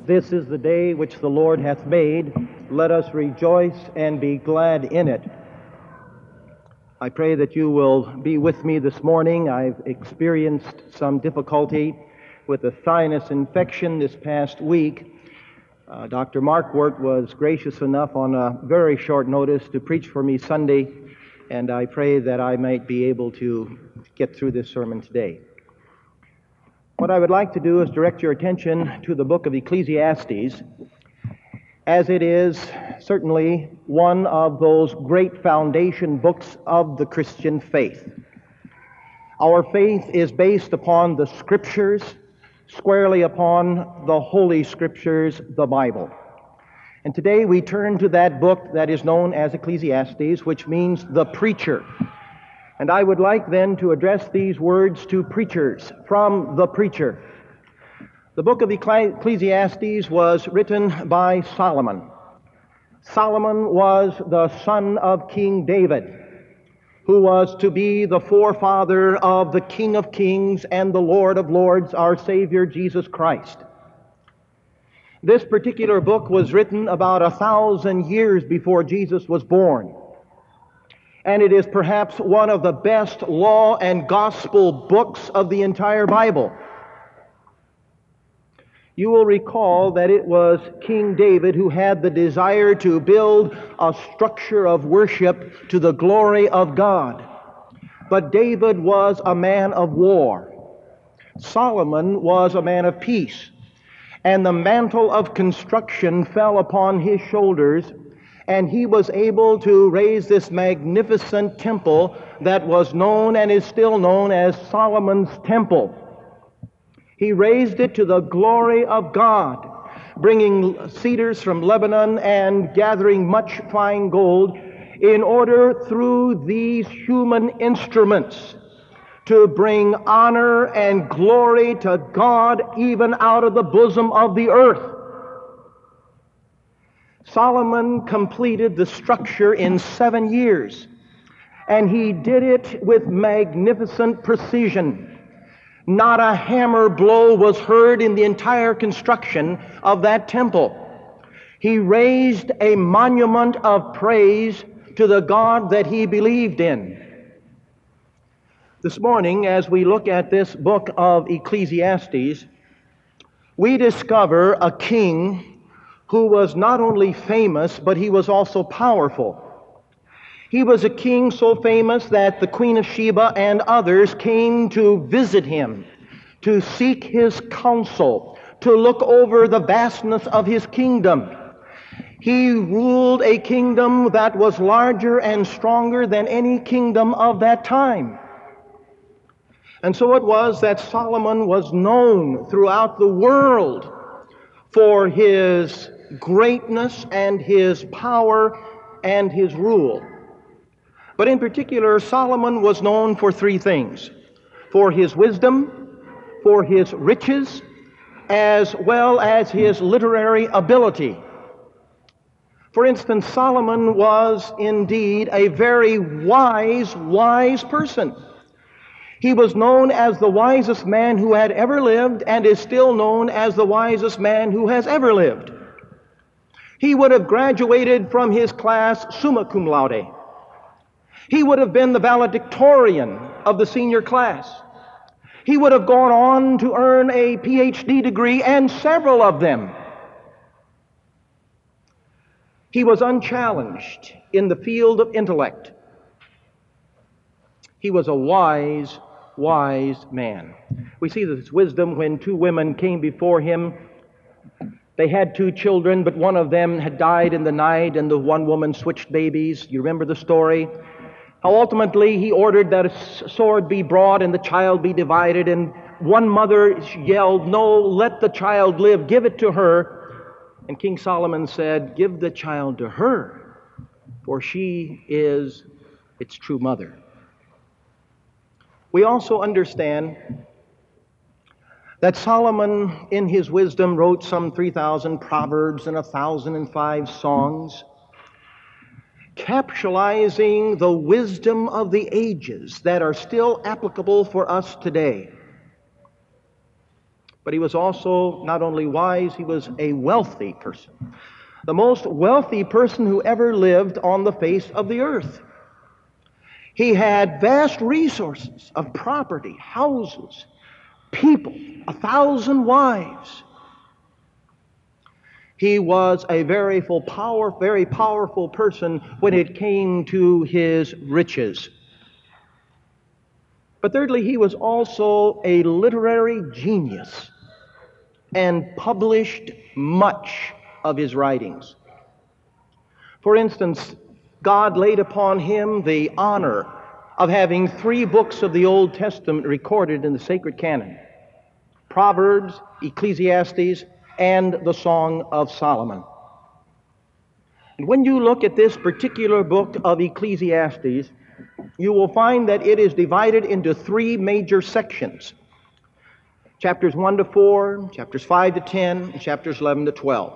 This is the day which the Lord hath made. Let us rejoice and be glad in it. I pray that you will be with me this morning. I've experienced some difficulty with a sinus infection this past week. Dr. Markwart was gracious enough on a very short notice to preach for me Sunday, and I pray that I might be able to get through this sermon today. What I would like to do is direct your attention to the book of Ecclesiastes, as it is certainly one of those great foundation books of the Christian faith. Our faith is based upon the Scriptures, squarely upon the Holy Scriptures, the Bible. And today we turn to that book that is known as Ecclesiastes, which means the preacher. And I would like then to address these words to preachers from the preacher. The book of Ecclesiastes was written by Solomon. Solomon was the son of King David, who was to be the forefather of the King of Kings and the Lord of Lords, our Savior Jesus Christ. This particular book was written about 1,000 years before Jesus was born. And it is perhaps one of the best law and gospel books of the entire Bible. You will recall that it was King David who had the desire to build a structure of worship to the glory of God. But David was a man of war. Solomon was a man of peace. And the mantle of construction fell upon his shoulders, and he was able to raise this magnificent temple that was known and is still known as Solomon's Temple. He raised it to the glory of God, bringing cedars from Lebanon and gathering much fine gold in order through these human instruments to bring honor and glory to God even out of the bosom of the earth. Solomon completed the structure in 7 years, and he did it with magnificent precision. Not a hammer blow was heard in the entire construction of that temple. He raised a monument of praise to the God that he believed in. This morning, as we look at this book of Ecclesiastes, we discover a king who was not only famous, but he was also powerful. He was a king so famous that the Queen of Sheba and others came to visit him, to seek his counsel, to look over the vastness of his kingdom. He ruled a kingdom that was larger and stronger than any kingdom of that time. And so it was that Solomon was known throughout the world for his greatness and his power and his rule. But in particular, Solomon was known for 3 things: for his wisdom, for his riches, as well as his literary ability. For instance, Solomon was indeed a very wise person. He was known as the wisest man who had ever lived and is still known as the wisest man who has ever lived. He would have graduated from his class summa cum laude. He would have been the valedictorian of the senior class. He would have gone on to earn a PhD degree, and several of them. He was unchallenged in the field of intellect. He was a wise man. We see this wisdom when 2 women came before him. They had 2 children, but one of them had died in the night, and the one woman switched babies. You remember the story? How ultimately he ordered that a sword be brought and the child be divided, and one mother yelled, "No, let the child live, give it to her." And King Solomon said, "Give the child to her, for she is its true mother." We also understand that Solomon, in his wisdom, wrote some 3,000 proverbs and 1,005 songs, capsulizing the wisdom of the ages that are still applicable for us today. But he was also not only wise, he was a wealthy person. The most wealthy person who ever lived on the face of the earth. He had vast resources of property, houses, people, 1,000 wives. He was a very powerful person when it came to his riches. But thirdly, he was also a literary genius and published much of his writings. For instance, God laid upon him the honor of having 3 books of the Old Testament recorded in the sacred canon: Proverbs, Ecclesiastes, and the Song of Solomon. And when you look at this particular book of Ecclesiastes, you will find that it is divided into 3 major sections: chapters 1 to 4, chapters 5 to 10, and chapters 11 to 12.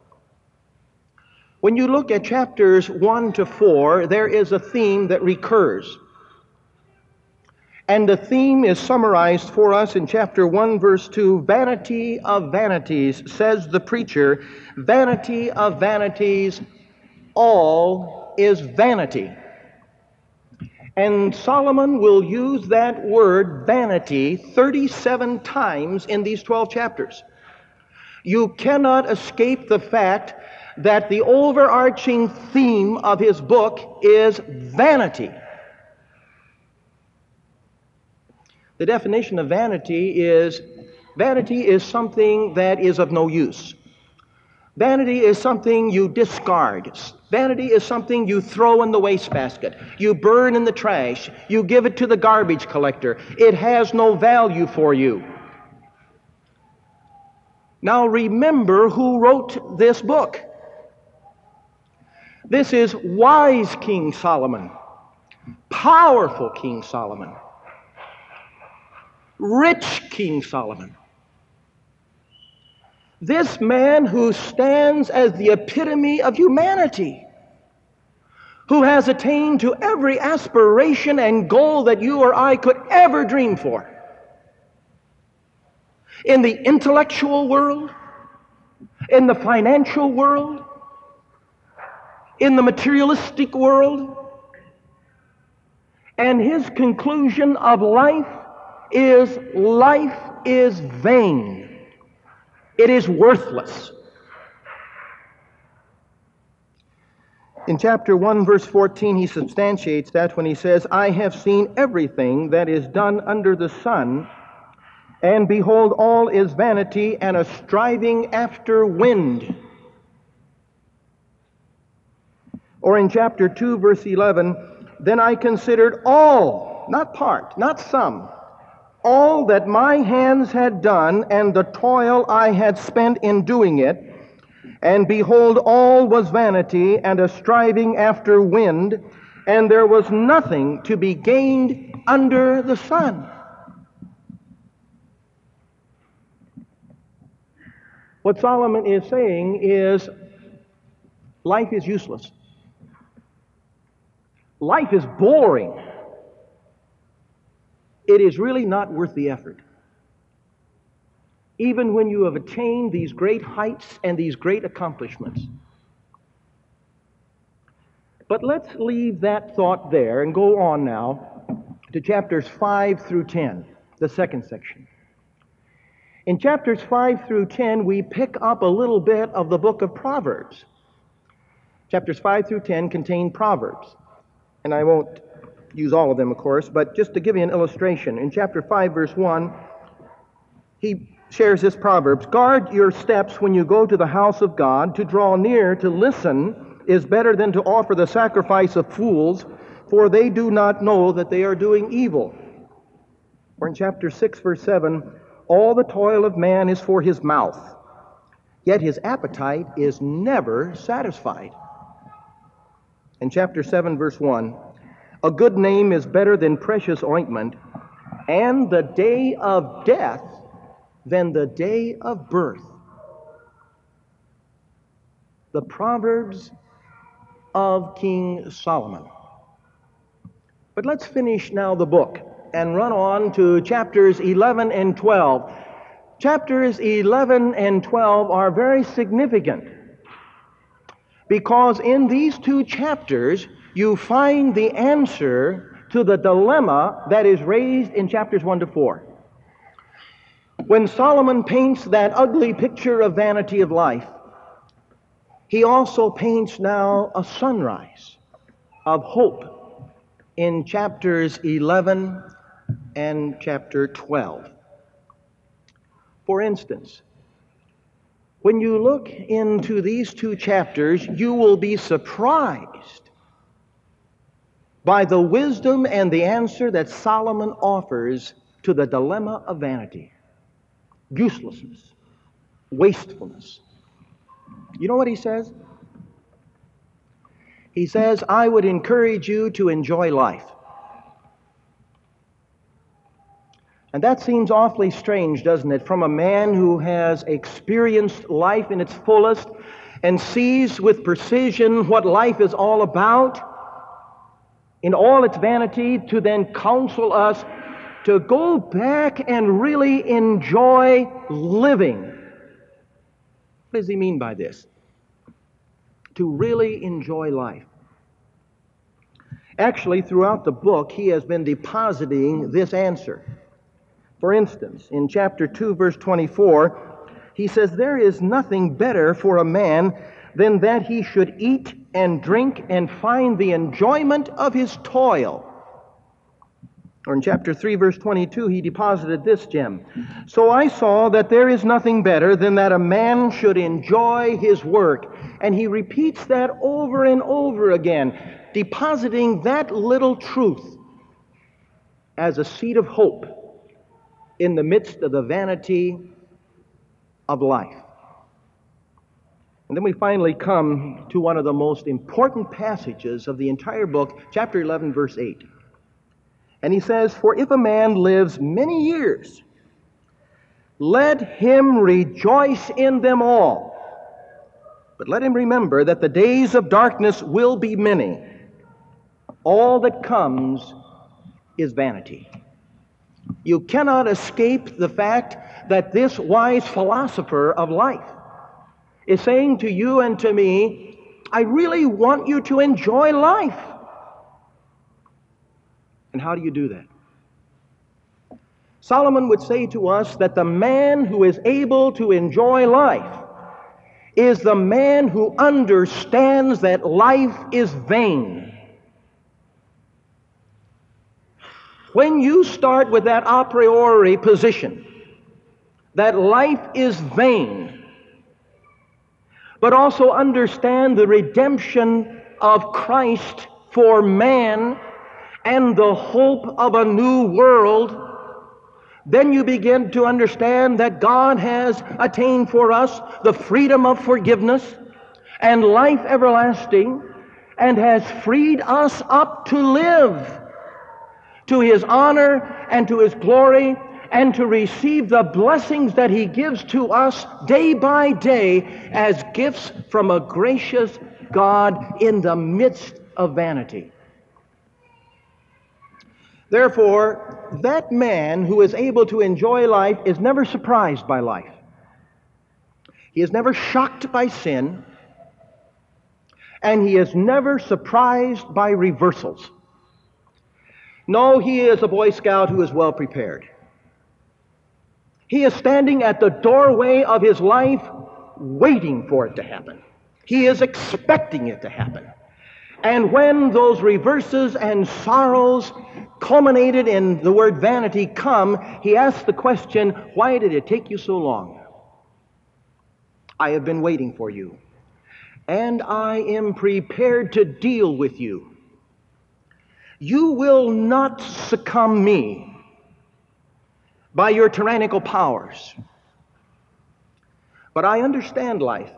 When you look at chapters 1 to 4, there is a theme that recurs. And the theme is summarized for us in chapter 1, verse 2, "Vanity of vanities, says the preacher, vanity of vanities, all is vanity." And Solomon will use that word vanity 37 times in these 12 chapters. You cannot escape the fact that the overarching theme of his book is vanity. The definition of vanity is something that is of no use. Vanity is something you discard. Vanity is something you throw in the wastebasket. You burn in the trash. You give it to the garbage collector. It has no value for you. Now remember who wrote this book. This is wise King Solomon, powerful King Solomon, rich King Solomon. This man who stands as the epitome of humanity, who has attained to every aspiration and goal that you or I could ever dream for. In the intellectual world, in the financial world, in the materialistic world. And his conclusion of life is vain. It is worthless. In chapter 1, verse 14, he substantiates that when he says, "I have seen everything that is done under the sun, and behold, all is vanity and a striving after wind." Or in chapter 2, verse 11, "Then I considered all," not part, not some, "all that my hands had done, and the toil I had spent in doing it, and behold, all was vanity and a striving after wind, and there was nothing to be gained under the sun." What Solomon is saying is, life is useless. Life is boring. It is really not worth the effort. Even when you have attained these great heights and these great accomplishments. But let's leave that thought there and go on now to chapters 5 through 10, the second section. In chapters 5 through 10, we pick up a little bit of the book of Proverbs. Chapters 5 through 10 contain Proverbs. And I won't use all of them, of course, but just to give you an illustration. In chapter 5, verse 1, he shares this proverb: "Guard your steps when you go to the house of God. To draw near to listen is better than to offer the sacrifice of fools, for they do not know that they are doing evil." Or in chapter 6, verse 7, "All the toil of man is for his mouth, yet his appetite is never satisfied." In chapter 7, verse 1, "A good name is better than precious ointment, and the day of death than the day of birth." The Proverbs of King Solomon. But let's finish now the book and run on to chapters 11 and 12. Chapters 11 and 12 are very significant because in these two chapters you find the answer to the dilemma that is raised in chapters 1 to 4. When Solomon paints that ugly picture of vanity of life, he also paints now a sunrise of hope in chapters 11 and chapter 12. For instance, when you look into these two chapters, you will be surprised by the wisdom and the answer that Solomon offers to the dilemma of vanity, uselessness, wastefulness. You know what he says? He says, I would encourage you to enjoy life. And that seems awfully strange, doesn't it, from a man who has experienced life in its fullest and sees with precision what life is all about in all its vanity, to then counsel us to go back and really enjoy living. What does he mean by this? To really enjoy life. Actually, throughout the book, he has been depositing this answer. For instance, in chapter 2, verse 24, he says, there is nothing better for a man than that he should eat and drink and find the enjoyment of his toil. Or in chapter 3, verse 22, he deposited this gem. So I saw that there is nothing better than that a man should enjoy his work. And he repeats that over and over again, depositing that little truth as a seed of hope in the midst of the vanity of life. And then we finally come to one of the most important passages of the entire book, chapter 11, verse 8. And he says, for if a man lives many years, let him rejoice in them all. But let him remember that the days of darkness will be many. All that comes is vanity. You cannot escape the fact that this wise philosopher of life is saying to you and to me, I really want you to enjoy life. And how do you do that? Solomon would say to us that the man who is able to enjoy life is the man who understands that life is vain. When you start with that a priori position, that life is vain, but also understand the redemption of Christ for man and the hope of a new world, then you begin to understand that God has attained for us the freedom of forgiveness and life everlasting, and has freed us up to live to His honor and to His glory, and to receive the blessings that He gives to us day by day as gifts from a gracious God in the midst of vanity. Therefore, that man who is able to enjoy life is never surprised by life. He is never shocked by sin, and he is never surprised by reversals. No, he is a Boy Scout who is well prepared. He is standing at the doorway of his life waiting for it to happen. He is expecting it to happen. And when those reverses and sorrows culminated in the word vanity come, he asks the question, why did it take you so long? I have been waiting for you, and I am prepared to deal with you. You will not succumb me by your tyrannical powers. But I understand life.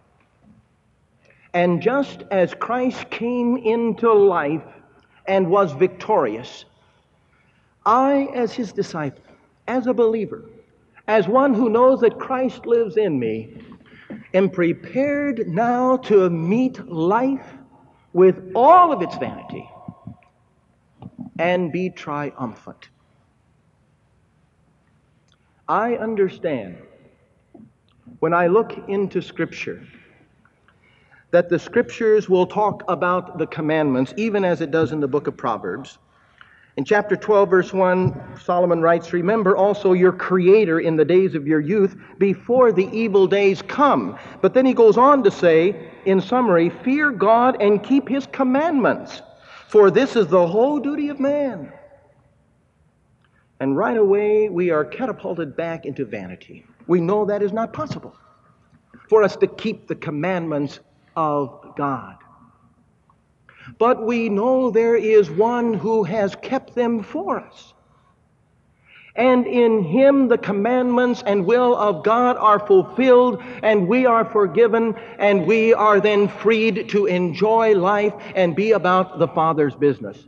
And just as Christ came into life and was victorious, I, as His disciple, as a believer, as one who knows that Christ lives in me, am prepared now to meet life with all of its vanity and be triumphant. I understand when I look into Scripture that the Scriptures will talk about the commandments, even as it does in the book of Proverbs. In chapter 12, verse 1, Solomon writes, "Remember also your Creator in the days of your youth, before the evil days come." But then he goes on to say, in summary, "Fear God and keep His commandments, for this is the whole duty of man." And right away, we are catapulted back into vanity. We know that is not possible for us to keep the commandments of God. But we know there is one who has kept them for us. And in Him the commandments and will of God are fulfilled, and we are forgiven, and we are then freed to enjoy life and be about the Father's business.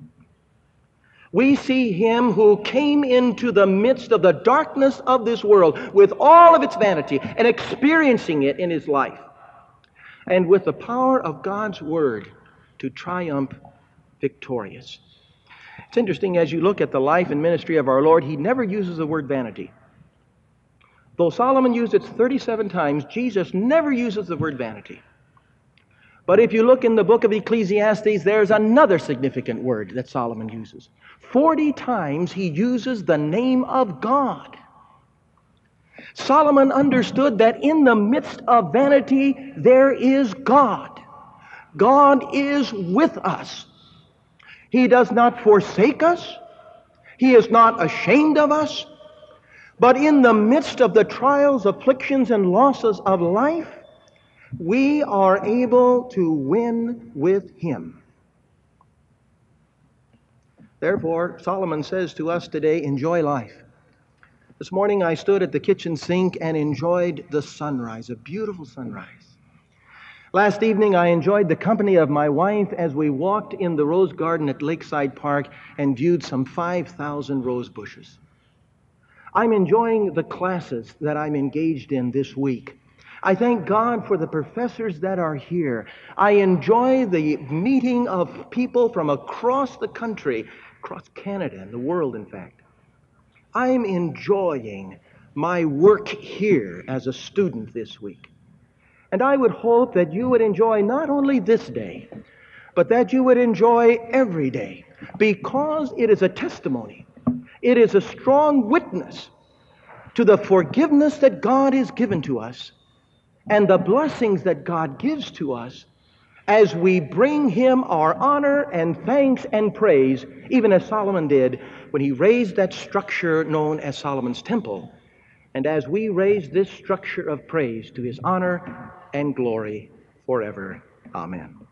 We see Him who came into the midst of the darkness of this world with all of its vanity and experiencing it in His life, and with the power of God's Word to triumph victorious. It's interesting, as you look at the life and ministry of our Lord, He never uses the word vanity. Though Solomon used it 37 times, Jesus never uses the word vanity. But if you look in the book of Ecclesiastes, there's another significant word that Solomon uses. 40 times he uses the name of God. Solomon understood that in the midst of vanity, there is God. God is with us. He does not forsake us. He is not ashamed of us. But in the midst of the trials, afflictions, and losses of life, we are able to win with Him. Therefore, Solomon says to us today, enjoy life. This morning I stood at the kitchen sink and enjoyed the sunrise, a beautiful sunrise. Last evening I enjoyed the company of my wife as we walked in the rose garden at Lakeside Park and viewed some 5,000 rose bushes. I'm enjoying the classes that I'm engaged in this week. I thank God for the professors that are here. I enjoy the meeting of people from across the country, across Canada and the world, in fact. I'm enjoying my work here as a student this week. And I would hope that you would enjoy not only this day, but that you would enjoy every day, because it is a testimony. It is a strong witness to the forgiveness that God has given to us and the blessings that God gives to us as we bring Him our honor and thanks and praise, even as Solomon did when he raised that structure known as Solomon's Temple, and as we raise this structure of praise to His honor and glory forever. Amen.